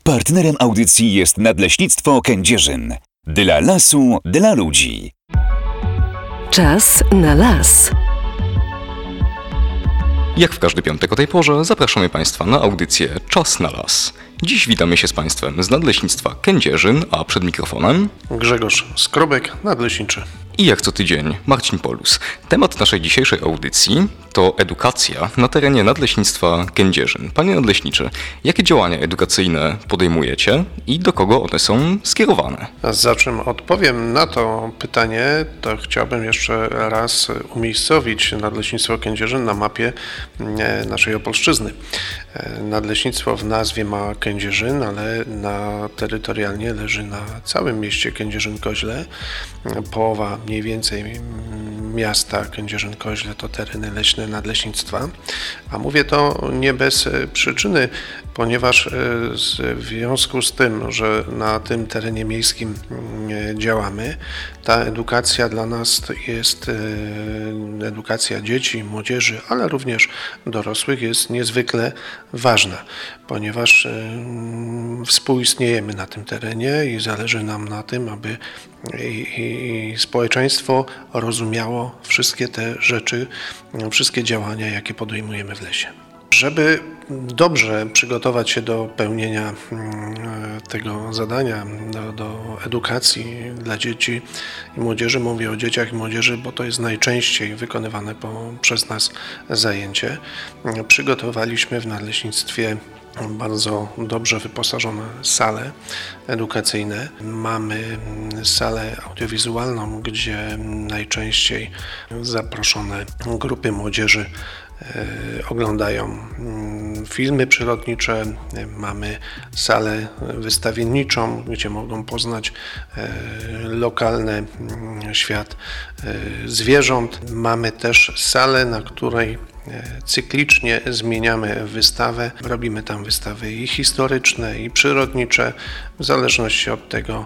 Partnerem audycji jest Nadleśnictwo Kędzierzyn. Dla lasu, dla ludzi. Czas na las. Jak w każdy piątek o tej porze zapraszamy Państwa na audycję Czas na las. Dziś witamy się z Państwem z Nadleśnictwa Kędzierzyn, a przed mikrofonem Grzegorz Skrobek, nadleśniczy. I jak co tydzień Marcin Polus. Temat naszej dzisiejszej audycji to edukacja na terenie Nadleśnictwa Kędzierzyn. Panie nadleśniczy, jakie działania edukacyjne podejmujecie i do kogo one są skierowane? Za czym odpowiem na to pytanie, to chciałbym jeszcze raz umiejscowić Nadleśnictwo Kędzierzyn na mapie naszej Opolszczyzny. Nadleśnictwo w nazwie ma Kędzierzyn, ale terytorialnie leży na całym mieście Kędzierzyn-Koźle. Połowa mniej więcej miasta Kędzierzyn-Koźle to tereny leśne nadleśnictwa. A mówię to nie bez przyczyny, ponieważ w związku z tym, że na tym terenie miejskim działamy, ta edukacja dla nas jest edukacja dzieci, młodzieży, ale również dorosłych jest niezwykle ważna, ponieważ współistniejemy na tym terenie i zależy nam na tym, aby i społeczeństwo rozumiało wszystkie te rzeczy, wszystkie działania, jakie podejmujemy w lesie. Żeby dobrze przygotować się do pełnienia tego zadania, do edukacji dla dzieci i młodzieży, mówię o dzieciach i młodzieży, bo to jest najczęściej wykonywane przez nas zajęcie, przygotowaliśmy w nadleśnictwie bardzo dobrze wyposażone sale edukacyjne. Mamy salę audiowizualną, gdzie najczęściej zaproszone grupy młodzieży oglądają filmy przyrodnicze. Mamy salę wystawienniczą, gdzie mogą poznać lokalny świat zwierząt. Mamy też salę, na której cyklicznie zmieniamy wystawę. Robimy tam wystawy i historyczne, i przyrodnicze, w zależności od tego,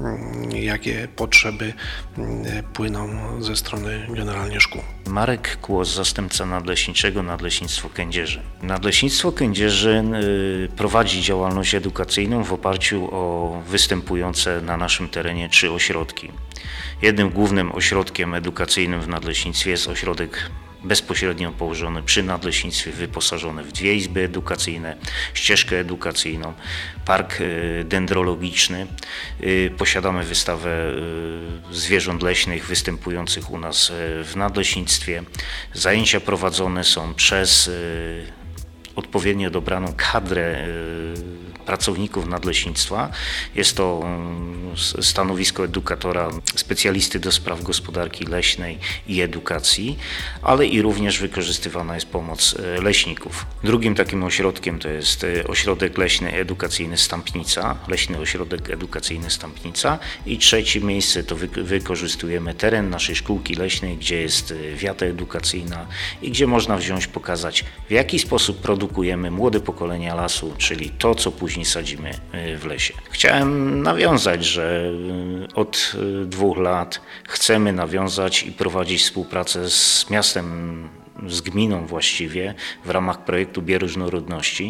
jakie potrzeby płyną ze strony generalnie szkół. Marek Kłos, zastępca nadleśniczego Nadleśnictwo Kędzierzyn. Nadleśnictwo Kędzierzyn prowadzi działalność edukacyjną w oparciu o występujące na naszym terenie 3 ośrodki. Jednym głównym ośrodkiem edukacyjnym w nadleśnictwie jest ośrodek bezpośrednio położony przy nadleśnictwie, wyposażony w 2 izby edukacyjne, ścieżkę edukacyjną, park dendrologiczny. Posiadamy wystawę zwierząt leśnych występujących u nas w nadleśnictwie. Zajęcia prowadzone są przez odpowiednio dobraną kadrę pracowników nadleśnictwa. Jest to stanowisko edukatora, specjalisty do spraw gospodarki leśnej i edukacji, ale i również wykorzystywana jest pomoc leśników. Drugim takim ośrodkiem to jest Ośrodek Leśny Edukacyjny Stąpnica, Leśny Ośrodek Edukacyjny Stąpnica, i trzecie miejsce to wykorzystujemy teren naszej szkółki leśnej, gdzie jest wiata edukacyjna i gdzie można pokazać, w jaki sposób produkujemy młode pokolenia lasu, czyli to, co później sadzimy w lesie. Chciałem nawiązać, że od 2 lat chcemy nawiązać i prowadzić współpracę z miastem, z gminą właściwie, w ramach projektu Bioróżnorodności.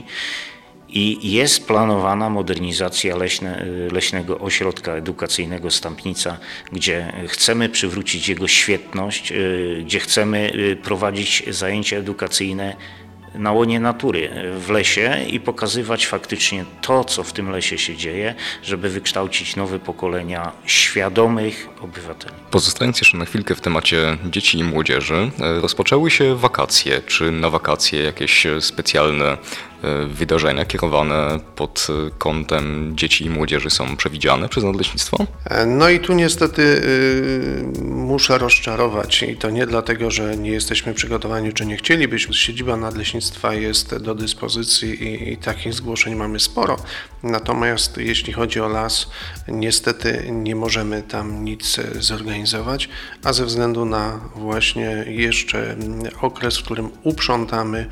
I jest planowana modernizacja Leśnego Ośrodka Edukacyjnego Stąpnica, gdzie chcemy przywrócić jego świetność, gdzie chcemy prowadzić zajęcia edukacyjne na łonie natury, w lesie i pokazywać faktycznie to, co w tym lesie się dzieje, żeby wykształcić nowe pokolenia świadomych obywateli. Pozostając jeszcze na chwilkę w temacie dzieci i młodzieży, rozpoczęły się wakacje. Czy na wakacje jakieś specjalne wydarzenia kierowane pod kątem dzieci i młodzieży są przewidziane przez nadleśnictwo? No i tu niestety muszę rozczarować, i to nie dlatego, że nie jesteśmy przygotowani, czy nie chcielibyśmy. Siedziba nadleśnictwa jest do dyspozycji i takich zgłoszeń mamy sporo. Natomiast jeśli chodzi o las, niestety nie możemy tam nic zorganizować, a ze względu na właśnie jeszcze okres, w którym uprzątamy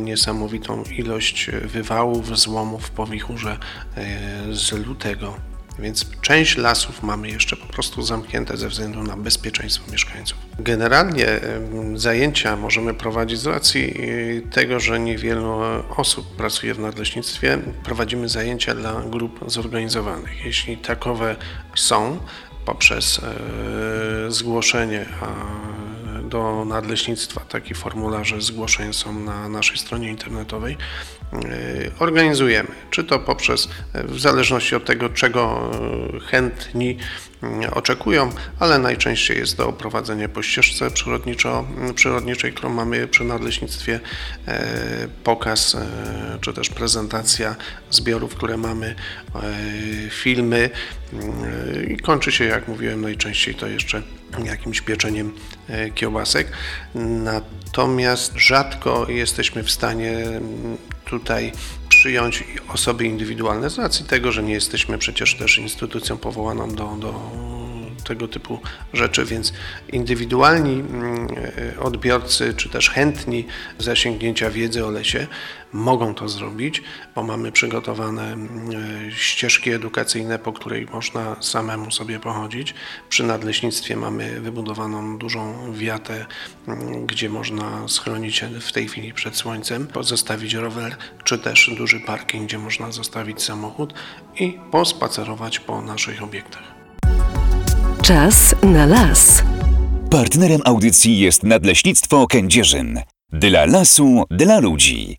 niesamowitą ilość wywałów, złomów po wichurze z lutego Więc część lasów mamy jeszcze po prostu zamknięte ze względu na bezpieczeństwo mieszkańców. Generalnie zajęcia możemy prowadzić z racji tego, że niewielu osób pracuje w nadleśnictwie. Prowadzimy zajęcia dla grup zorganizowanych. Jeśli takowe są, poprzez zgłoszenie do nadleśnictwa, takie formularze zgłoszeń są na naszej stronie internetowej, organizujemy, czy to poprzez, w zależności od tego, czego chętni oczekują, ale najczęściej jest to prowadzenie po ścieżce przyrodniczej, którą mamy przy nadleśnictwie, pokaz czy też prezentacja zbiorów, które mamy, filmy i kończy się, jak mówiłem, najczęściej to jeszcze jakimś pieczeniem kiełbasek. Natomiast rzadko jesteśmy w stanie tutaj przyjąć osoby indywidualne z racji tego, że nie jesteśmy przecież też instytucją powołaną do tego typu rzeczy, więc indywidualni odbiorcy czy też chętni zasięgnięcia wiedzy o lesie mogą to zrobić, bo mamy przygotowane ścieżki edukacyjne, po której można samemu sobie pochodzić. Przy nadleśnictwie mamy wybudowaną dużą wiatę, gdzie można schronić się w tej chwili przed słońcem, zostawić rower, czy też duży parking, gdzie można zostawić samochód i pospacerować po naszych obiektach. Czas na las. Partnerem audycji jest Nadleśnictwo Kędzierzyn. Dla lasu, dla ludzi.